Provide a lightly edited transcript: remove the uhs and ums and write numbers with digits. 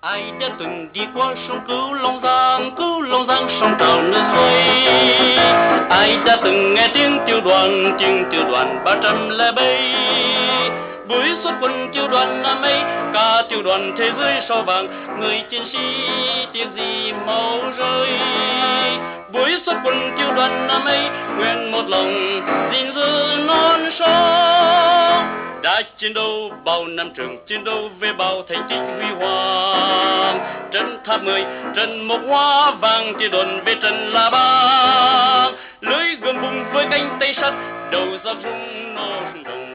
Ai đã từng đi qua sông Cửu Long Giang sông trào nước xoay. Ai đã từng nghe tiếng tiêu đoàn 307. Buổi xuất quân tiêu đoàn năm ấy, cả tiêu đoàn thế giới sao vàng, người chiến sĩ tiếc gì máu rơi. Buổi xuất quân tiêu đoàn năm ấy, nguyện một lòng gìn giữ non sông. Đã chiến đấu bao năm trường, chiến đấu về bao thành tích huy hoàng. Trấn Tháp 10, trần Mộc Hoa vàng, tiêu đoàn về trần La Bang. Lưới gươm bùng với cánh tay sắt, đầu giáp rung nổ